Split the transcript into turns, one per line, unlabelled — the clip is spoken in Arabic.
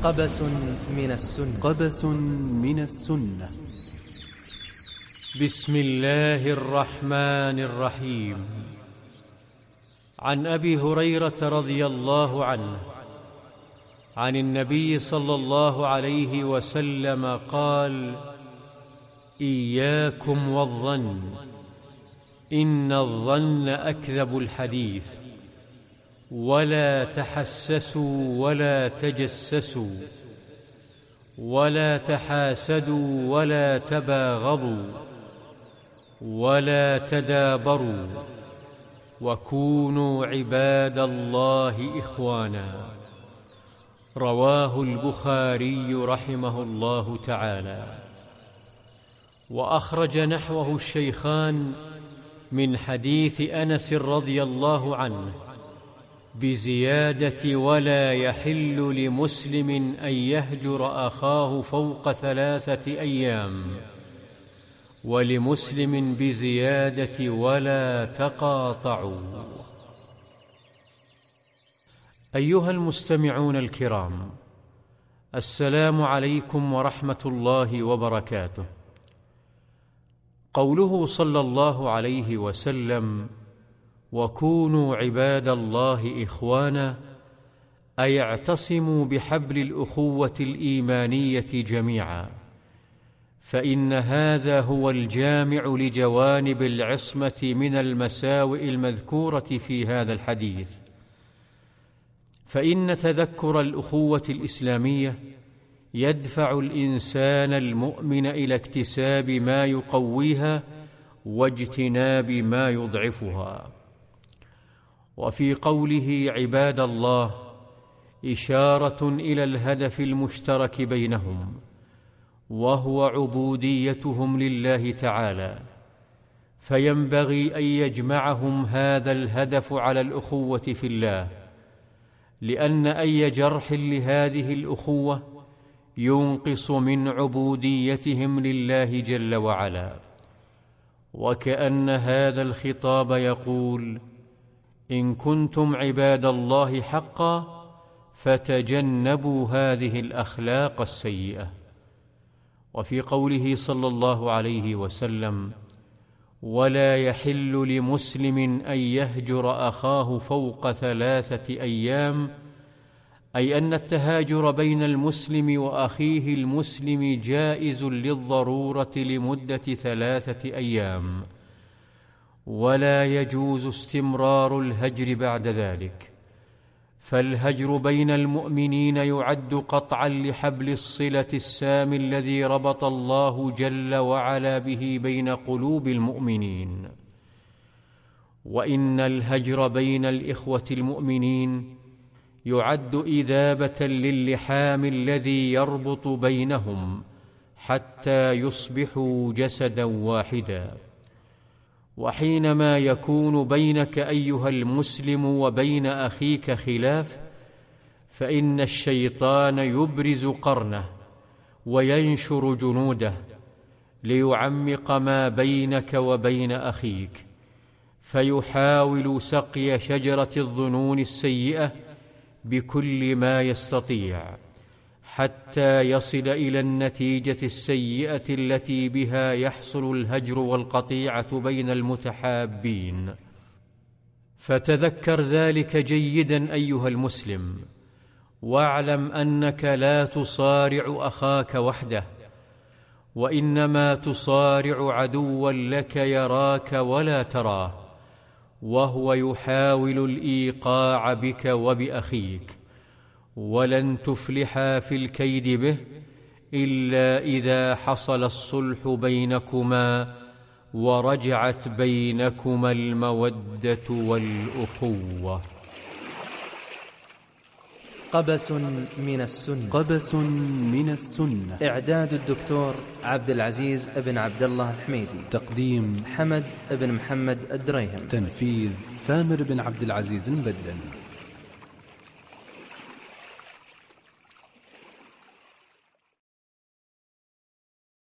قبس من السنة.
قبس من السنة.
بسم الله الرحمن الرحيم. عن أبي هريرة رضي الله عنه عن النبي صلى الله عليه وسلم قال: إياكم والظن، إن الظن أكذب الحديث، ولا تحسسوا ولا تجسسوا، ولا تحاسدوا ولا تباغضوا، ولا تدابروا، وكونوا عباد الله إخوانا. رواه البخاري رحمه الله تعالى. وأخرج نحوه الشيخان من حديث أنس رضي الله عنه بزيادة: ولا يحل لمسلم أن يهجر أخاه فوق 3 أيام، ولمسلم بزيادة: ولا تقاطعوا. أيها المستمعون الكرام، السلام عليكم ورحمة الله وبركاته. قوله صلى الله عليه وسلم: وكونوا عباد الله إخوانا، أي اعتصموا بحبل الأخوة الإيمانية جميعا، فإن هذا هو الجامع لجوانب العصمة من المساوئ المذكورة في هذا الحديث. فإن تذكر الأخوة الإسلامية يدفع الإنسان المؤمن إلى اكتساب ما يقويها واجتناب ما يضعفها. وفي قوله عباد الله إشارة إلى الهدف المشترك بينهم، وهو عبوديتهم لله تعالى، فينبغي أن يجمعهم هذا الهدف على الأخوة في الله، لأن أي جرح لهذه الأخوة ينقص من عبوديتهم لله جل وعلا. وكأن هذا الخطاب يقول: إن كنتم عباد الله حقا فتجنبوا هذه الأخلاق السيئة. وفي قوله صلى الله عليه وسلم: ولا يحل لمسلم أن يهجر أخاه فوق 3 أيام، أي أن التهاجر بين المسلم وأخيه المسلم جائز للضرورة لمدة 3 أيام، ولا يجوز استمرار الهجر بعد ذلك. فالهجر بين المؤمنين يعد قطعا لحبل الصلة السامي الذي ربط الله جل وعلا به بين قلوب المؤمنين. وإن الهجر بين الإخوة المؤمنين يعد إذابة للحام الذي يربط بينهم حتى يصبحوا جسدا واحدا. وحينما يكون بينك أيها المسلم وبين أخيك خلاف، فإن الشيطان يبرز قرنه وينشر جنوده ليعمق ما بينك وبين أخيك، فيحاول سقي شجرة الظنون السيئة بكل ما يستطيع، حتى يصل إلى النتيجة السيئة التي بها يحصل الهجر والقطيعة بين المتحابين. فتذكر ذلك جيدا أيها المسلم، واعلم أنك لا تصارع أخاك وحده، وإنما تصارع عدوا لك يراك ولا تراه، وهو يحاول الإيقاع بك وبأخيك، ولن تفلحا في الكيد به إلا إذا حصل الصلح بينكما ورجعت بينكما المودة والأخوة.
قبس من السنة.
قبس من السنة.
إعداد الدكتور عبد العزيز بن عبد الله الحميدي.
تقديم
حمد بن محمد الدريهم.
تنفيذ ثامر بن عبد العزيز المبدل.